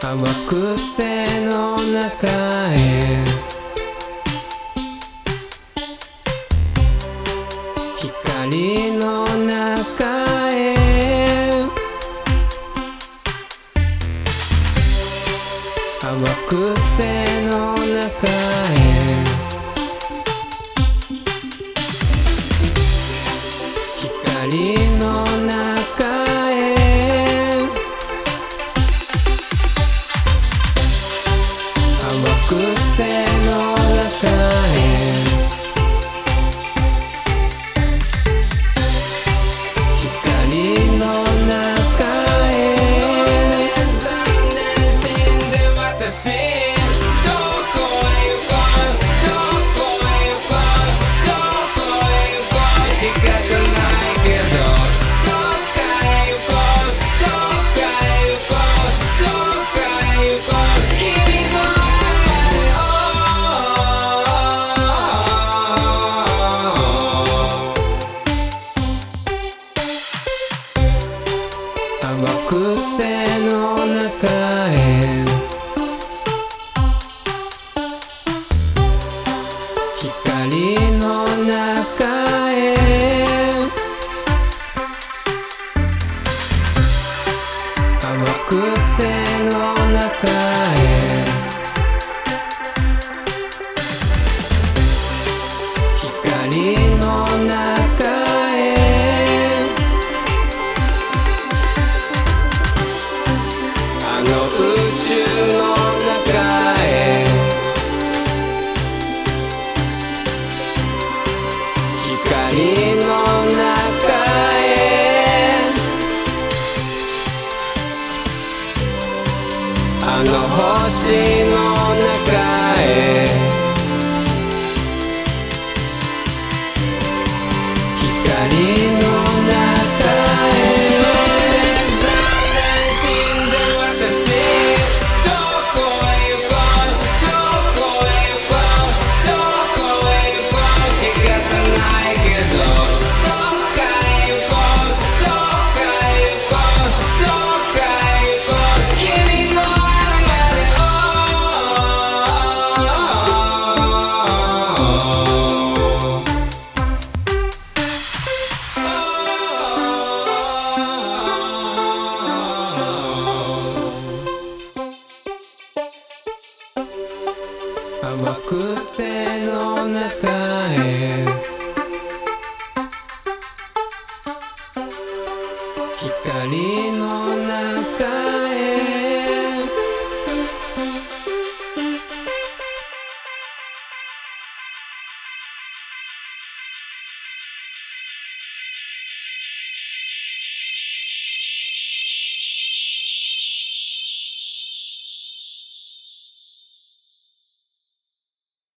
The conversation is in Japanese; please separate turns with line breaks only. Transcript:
惑星の中へ光の中へ惑星の中へ光の中へ惑星の中へ光の中へ残念死んで私どこへ行こうどこへ行こうどこへ行こう仕方ないけどどっかへ行こうどっかへ行こうどっかへ行こう君の惑星の中へ光の中へ惑星の中へ光の中へあの宇宙の中へ光の中へあの星の中へ光の中へ残念死んで私どこへ行こうどこへ行こうどこへ行こう仕方ないけどどっかへ行こうどっかへ行こうどっかへ行こう君のまで惑星の中へ光